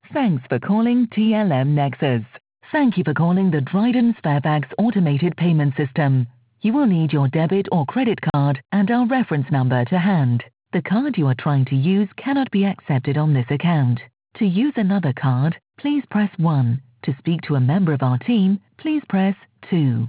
Thanks for calling TLM Nexus. Thank you for calling the Dryden Fairfax automated payment system. You will need your debit or credit card and our reference number to hand. The card you are trying to use cannot be accepted on this account. To use another card, please press 1. To speak to a member of our team, please press 2.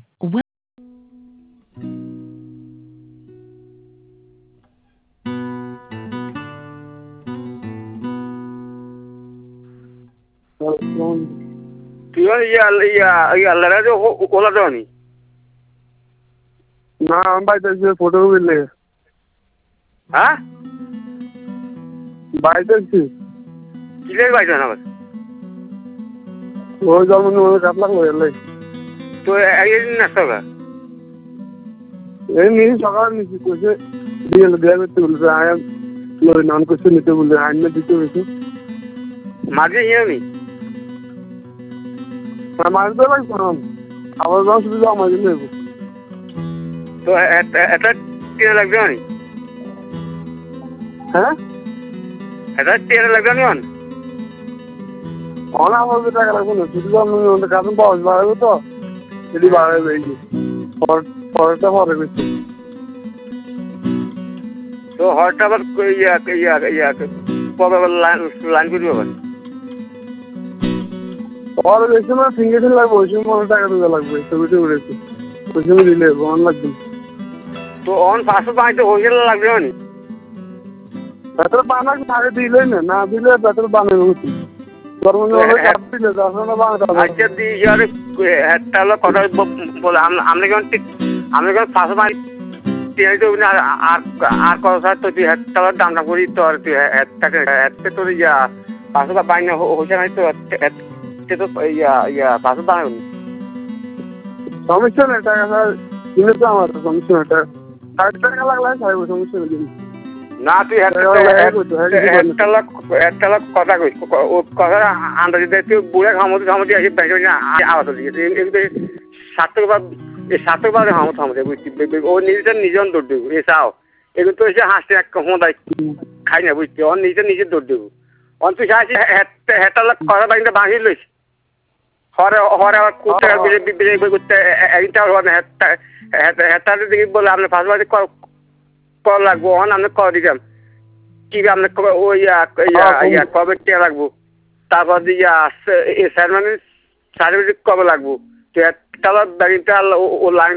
না আমি পাইতেছি photo বুঝলে হ্যাঁ পাইতেছি কিলের বাইতে না ওই জন্ম কাপ লাগলো এলে তো একদিন নাস্তা গা এই নিয়ে সকালে নিচ্ছি কইছে দিয়ে দেয়া করতে বলছে আয়াম লই নাম করছে নিতে বললে আইন দিতে হয়েছে মাঝে ইয়ে আমি মারতে লাগছে আবার যখন শুধু আমার নেবো তো এটা টিয়া লাগবে আমি হ্যাঁ এটা টিয়া লাগবে আমি অনেক আমার টাকা লাগবে না শুধু আমি কারণ পাওয়া বাড়াবো তো যদি বাড়াবে এই পরেরটা পরে বেশি তো হরটা আবার কবে আবার লাইন করবি আবার পরে বেশি মানে ফিঙ্গার লাগবে ওই সময় অনেক টাকা দিতে লাগবে ছবিটা উঠেছে ওই সময় দিলে অন লাগবে তো অন 500 হয়ে লাগবে আমি বেতন বানা আগে দিলে না দিলে বেতন বানানো উচিত আচ্ছা দিই একটা হলো কথা বলে আপনি কেমন ঠিক আপনি কেমন 500 আর কথা তো তুই একটা দামটা করি তো আর তুই একটা তোর 500 বাইনা হচ্ছে নাই তো তো 500 বানাবো সমস্যা নেই টাকা কিনে তো আমার সমস্যা নেই টাকা লাগলে খাইবো সমস্যা নেই না তুই একটা লোক কথা কইস কথা আন্দাজ দেয় তুই বুড়ে খামতি আসি ব্যাংকে আওয়াজ দিয়েছে এগুলো সার্থক ভাবে খামতি বুঝছি ও নিজের দৌড় দেবো এ চাও এগুলো তো এসে হাসতে এক সময় খাই না বুঝছি ওর নিজে দৌড় দেবো অন তুই আসি একটা লোক কথা বাইনটা ভাঙি লইস হরে আবার খুব টাকা বিলে করতে একটা হেঁটা দেখি বলে আপনার ফার্স্ট কল লাগবো অন আপনি কল দিলাম কি আপনি ওই কবে টিয়া লাগবো তারপর সার্টিফিকেট কবে লাগবো তারপর ব্যাংকটা ও লাইন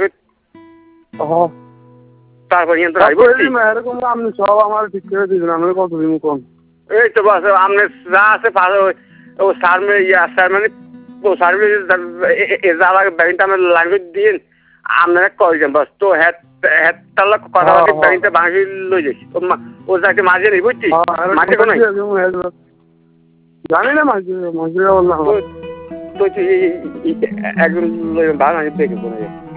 তারপর এরকম আপনি সব আমার ঠিক করে দিবেন আমি কত দিন কম এই তো বাস আপনার যা আছে ও স্যার মানে ও সার্ভিস যা লাগে ব্যাংকটা আমরা লাইন দিন আপনারা কল দেন বাস তো তাহলে কথাবার্তা ব্যাংকটা ভাঙি লই যাচ্ছি ও যাকে মাঝে নেই বুঝছি মাঝে কোনো জানি না মাঝে বললাম তো একজন ভাঙা দেখে কোনো